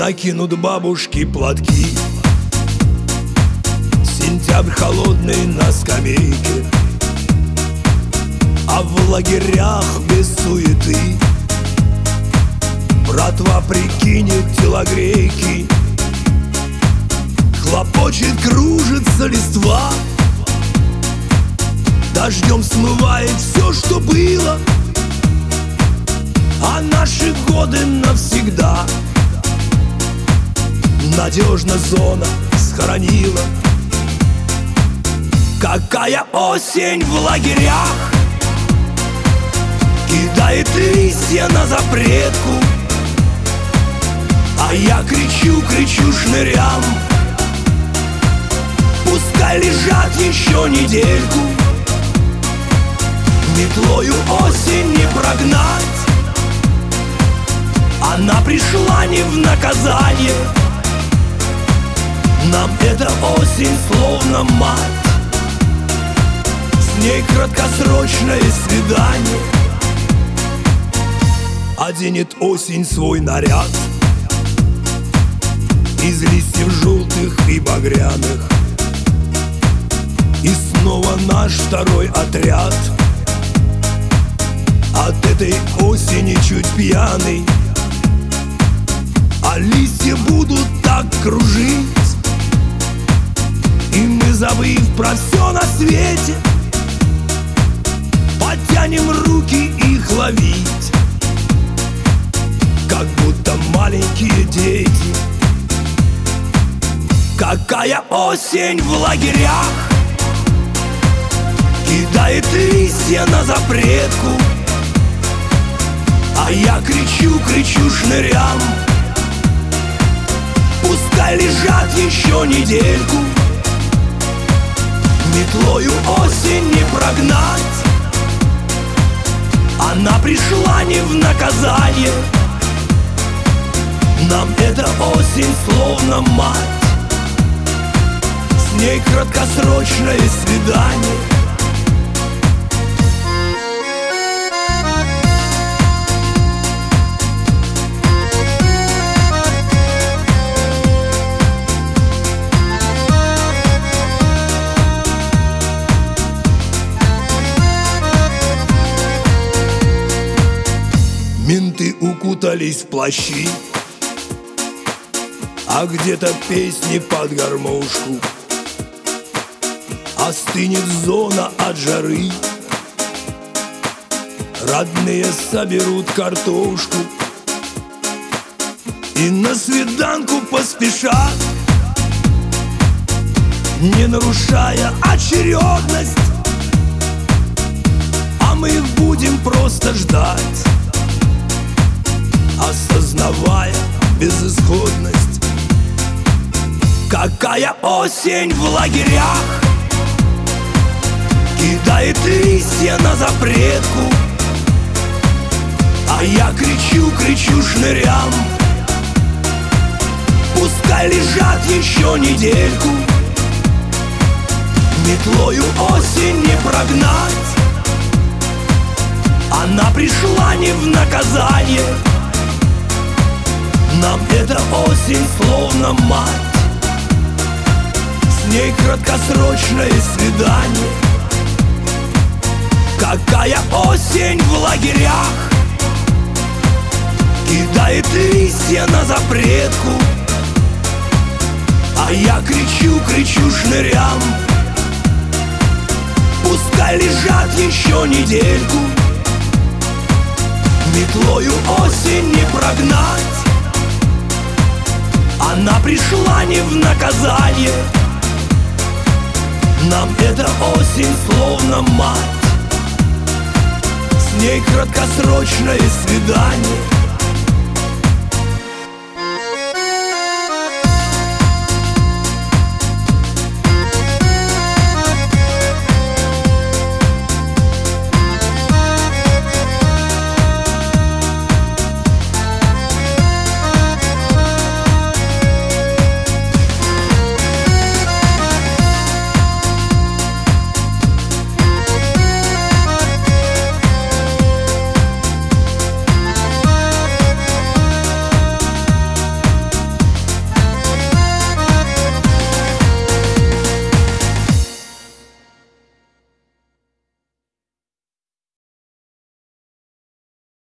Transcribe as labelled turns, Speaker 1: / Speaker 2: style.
Speaker 1: накинут бабушки платки. Сентябрь холодный на скамейке, а в лагерях без суеты. Братва прикинет телогрейки, хлопочет, кружится листва. Дождем смывает все, что было, а наши годы навсегда надежно зона схоронила. Какая осень в лагерях кидает листья на запретку, а я кричу шнырям: пускай лежат еще недельку. Метлою осень не прогнать, она пришла не в наказание. Нам эта осень словно мать, с ней краткосрочное свидание. Оденет осень свой наряд из листьев желтых и багряных, и снова наш второй отряд от этой осени чуть пьяный. А листья будут так кружить, и мы, забыв про все на свете, потянем руки их ловить, как будто маленькие дети. Какая осень в лагерях кидает листья на запретку, а я кричу шнырям: пускай лежат еще недельку. Метлою осень не прогнать, она пришла не в наказание. Нам эта осень словно мать, с ней краткосрочное свидание. Менты укутались в плащи, а где-то песни под гармошку. Остынет зона от жары, родные соберут картошку и на свиданку поспешат, не нарушая очередность. А мы их будем просто ждать, осознавая безысходность. Какая осень в лагерях кидает листья на запретку, а я кричу шнырям: пускай лежат еще недельку. Метлою осень не прогнать, она пришла не в наказание. Нам эта осень словно мать, с ней краткосрочное свидание. Какая осень в лагерях кидает листья на запретку, а я кричу шнырям: пускай лежат еще недельку. Метлою осень не прогнать, она пришла не в наказание. Нам эта осень словно мать, с ней краткосрочное свидание.